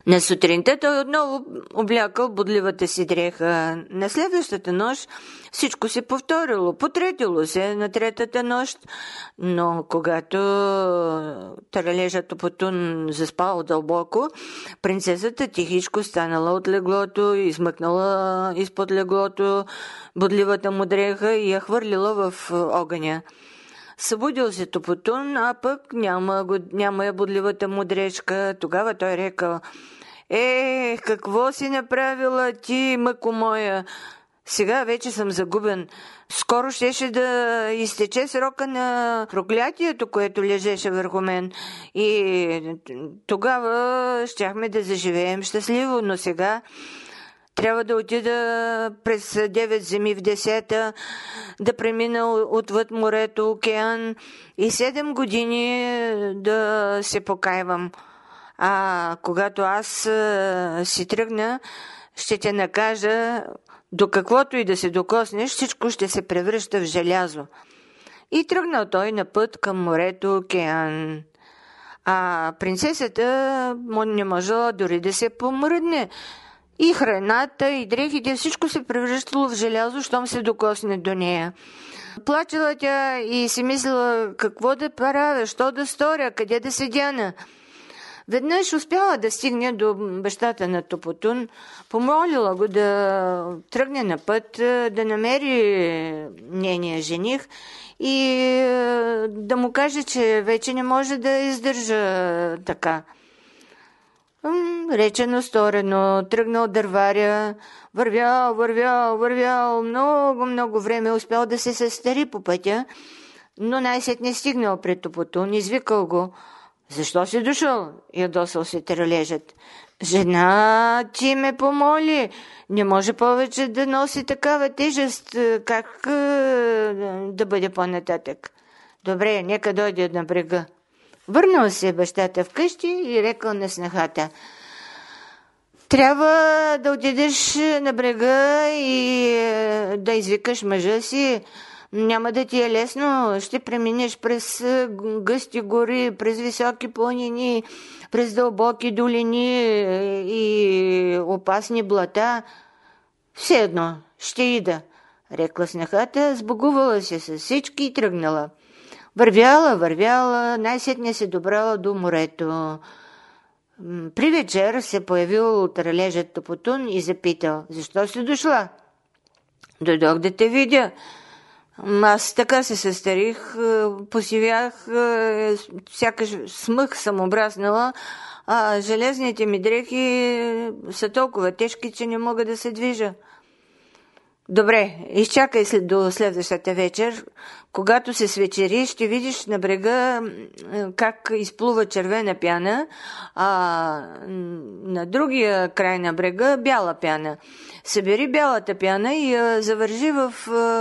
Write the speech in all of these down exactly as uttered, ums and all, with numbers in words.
На сутринта той отново облякал бодливата си дреха. На следващата нощ всичко се повторило, потретило се на третата нощ, но когато таралежът Топотун заспал дълбоко, принцесата тихичко станала от леглото, измъкнала изпод леглото бодливата му дреха и я хвърлила в огъня. Събудил се Топотун, а пък няма, няма я бодливата му дрежка. Тогава той рекал: „Е, какво си направила ти, мъко моя? Сега вече съм загубен. Скоро щеше да изтече срока на проклятието, което лежеше върху мен. И тогава щяхме да заживеем щастливо, но сега трябва да отида през девет земи в десета, да премина отвъд морето, океан и седем години да се покайвам. А когато аз а, си тръгна, ще те накажа, до каквото и да се докоснеш, всичко ще се превръща в желязо.“ И тръгнал той на път към морето, океан. А принцесата не можела дори да се помръдне. И храната, и дрехите, всичко се превръщало в желязо, щом се докосне до нея. Плачела тя и си мислила какво да правя, що да сторя, къде да се дяна. Веднъж успяла да стигне до бащата на Топотун, помолила го да тръгне на път, да намери нейния жених и да му каже, че вече не може да издържа така. Речено сторено, тръгнал дърваря, вървял, вървял, вървял, много, много време успял да се състари по пътя, но най-сетне стигнал пред Топотун, извикал го: „Защо си дошъл?“ Ядосал се таралежът. „Жена ти ме помоли, не може повече да носи такава тежест, как да бъде по-нататък?“ „Добре, нека дойде на брега.“ Върнал се бащата вкъщи и рекал на снахата: „Трябва да отидеш на брега и да извикаш мъжа си. Няма да ти е лесно, ще преминеш през гъсти гори, през високи планини, през дълбоки долини и опасни блата. Все едно, ще ида“, рекла снахата, сбогувала се с всички и тръгнала. Вървяла, вървяла, най-сетне се добрала до морето. При вечер се появил таралежът Топотун и запитал: „Защо си дошла?“ „Дойдох да те видя. Аз така се състарих, посивях, сякаш смъх съм обраснала, а железните ми дрехи са толкова тежки, че не мога да се движа.“ „Добре, изчакай след до следващата вечер. Когато се свечери, ще видиш на брега как изплува червена пяна, а на другия край на брега бяла пяна. Събери бялата пяна и я завържи в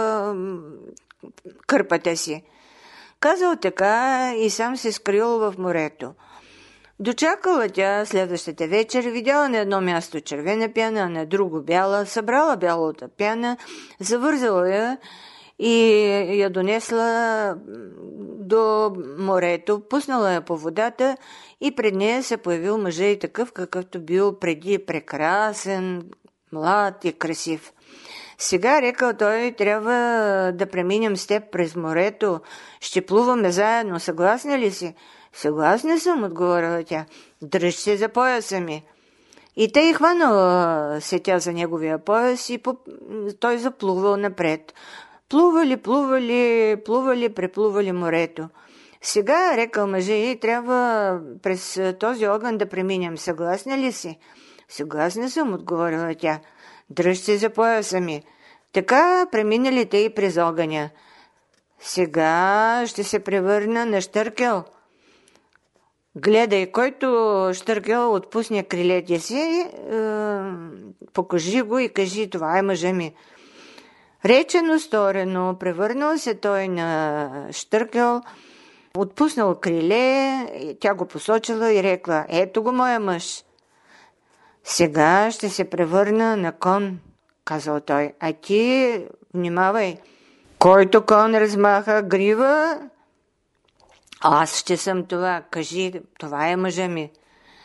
кърпата си.“ Казал така и сам се скрил в морето. Дочакала тя следващата вечер, видяла на едно място червена пяна, а на друго бяла, събрала бялата пяна, завързала я и я донесла до морето, пуснала я по водата и пред нея се появил мъжа и такъв, какъвто бил преди, прекрасен, млад и красив. „Сега, рекал той, трябва да преминем с теб през морето, ще плуваме заедно, съгласна ли си?“ „Съгласна съм“, отговорила тя. „Дръж се за пояса ми.“ И тъй хванала се тя за неговия пояс и той заплувал напред. Плували, плували, плували, преплували морето. „Сега, рекал мъжа, и трябва през този огън да преминем. Съгласна ли си?“ „Съгласна съм“, отговорила тя. „Дръж се за пояса ми.“ Така преминали те и през огъня. „Сега ще се превърна на щъркел. Гледай, който щъркел отпусне крилете си, е, покажи го и кажи: „Това е мъжа ми.“ Речено сторено, превърнал се той на щъркел, отпуснал криле, тя го посочила и рекла: „Ето го моя мъж.“ „Сега ще се превърна на кон“, казал той, „а ти внимавай. Който кон размаха грива, аз ще съм това. Кажи: „Това е мъжа ми.“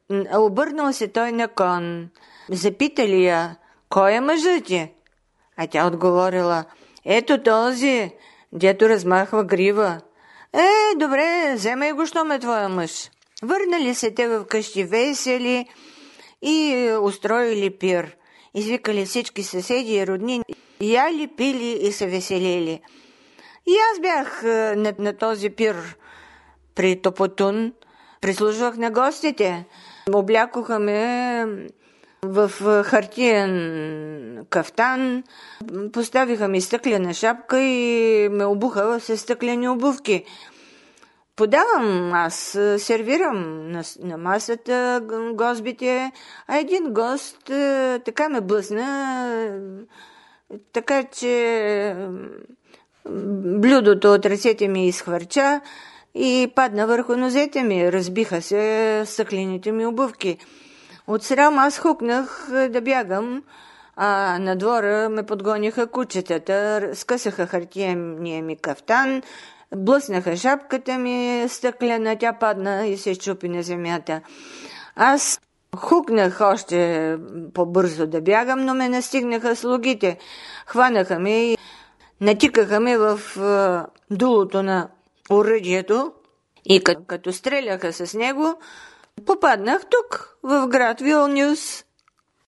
Обърнал се той на кон. Запитали я: кой е мъжът ти? А тя отговорила: ето този, дето размахва грива. Е, добре, вземай го, що ме твоя мъж. Върнали се те в къщи весели и устроили пир. Извикали всички съседи и роднини, яли, пили и се веселили. И аз бях на, на този пир при Топотун, прислужвах на гостите. Облякоха ме в хартиен кафтан, поставиха ми стъклена шапка и ме обуха с стъклени обувки. Подавам, аз сервирам на, на масата гостбите, а един гост така ме блъсна, така че блюдото от ръцете ми изхвърча и падна върху нозете ми. Разбиха се стъклените ми обувки. Отсрам аз хукнах да бягам, а на двора ме подгониха кучетата, скъсаха хартияния ми кафтан, блъснаха шапката ми стъклена, тя падна и се щупи на земята. Аз хукнах още по-бързо да бягам, но ме настигнаха слугите. Хванаха ме и натикаха ме в дулото на оръдието и като, като стреляха с него, попаднах тук, в град Вилнюс.